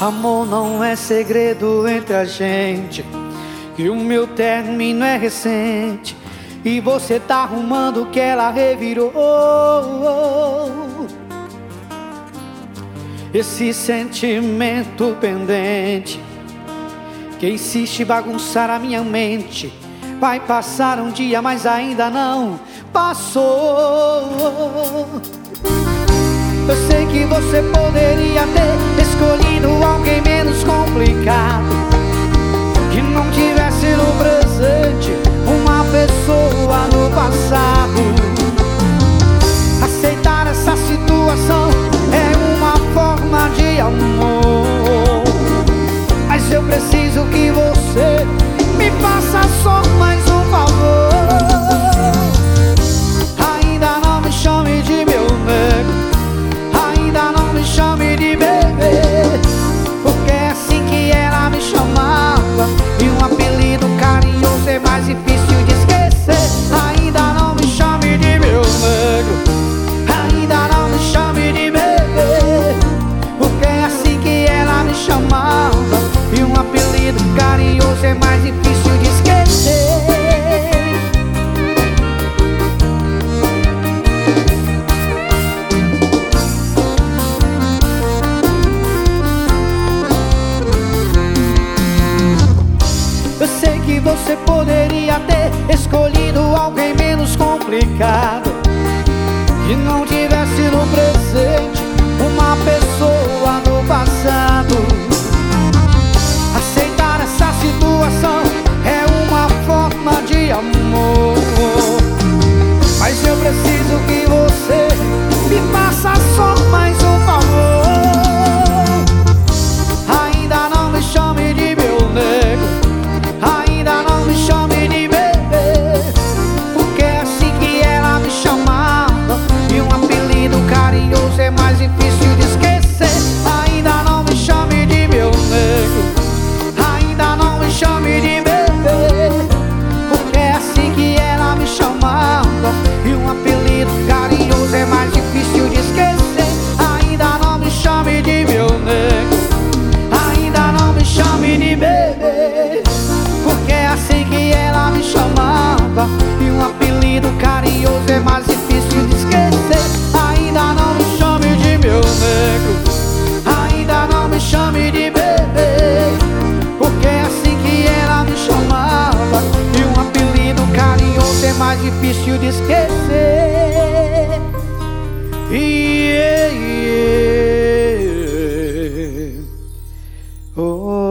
Amor, não é segredo entre a gente que o meu término é recente e você tá arrumando que ela revirou. Esse sentimento pendente que insiste em bagunçar a minha mente. Vai passar um dia, mas ainda não passou. Eu sei que você poderia ter escolhido alguém menos complicado, que não tivesse no presente uma pessoa no passado. Aceitar essa situação é uma forma de amor, mas eu preciso que você me faça só mais um favor. Ainda não me chame de meu nego, ainda não me chame de bebê, porque é assim que ela me chamava, e um apelido carinhoso é mais difícil de esquecer. Ainda não me chame de meu nego, ainda não me chame de bebê, porque é assim que ela me chamava, e um apelido carinhoso é mais difícil de esquecer. Eu sei que você poderia ter escolhido alguém menos complicado, que não tivesse no presente uma pessoa no passado. Aceitar essa situação é uma forma de amor, mas eu preciso que você me faça só mais um favor. Ainda não me chame de meu nego, ainda não me chame de bebê, porque é assim que ela me chamava, e um apelido carinhoso é mais difícil de esquecer. Ainda não me chame de meu nego, ainda não me chame de bebê, porque é assim que ela me chamava, e um apelido carinhoso é mais difícil de esquecer. Ainda não me chame de meu nego, ainda não me chame de bebê, porque é assim que ela me chamava, e um apelido carinhoso é mais difícil de esquecer. Ainda não me chame de meu nego, ainda não me chame de bebê, porque é assim que ela me chamava, e um apelido carinhoso é mais difícil de esquecer. Yeah, yeah. Oh.